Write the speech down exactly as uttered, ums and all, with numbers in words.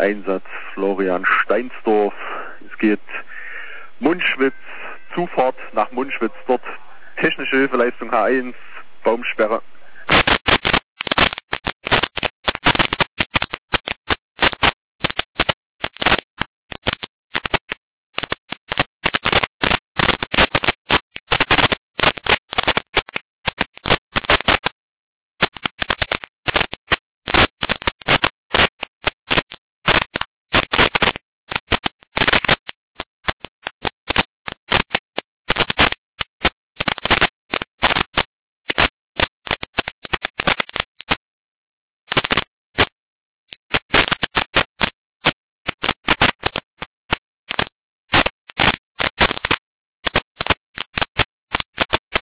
Einsatz Florian Steinsdorf. Es geht Munschwitz, Zufahrt nach Munschwitz, dort technische Hilfeleistung H eins, Baumsperre.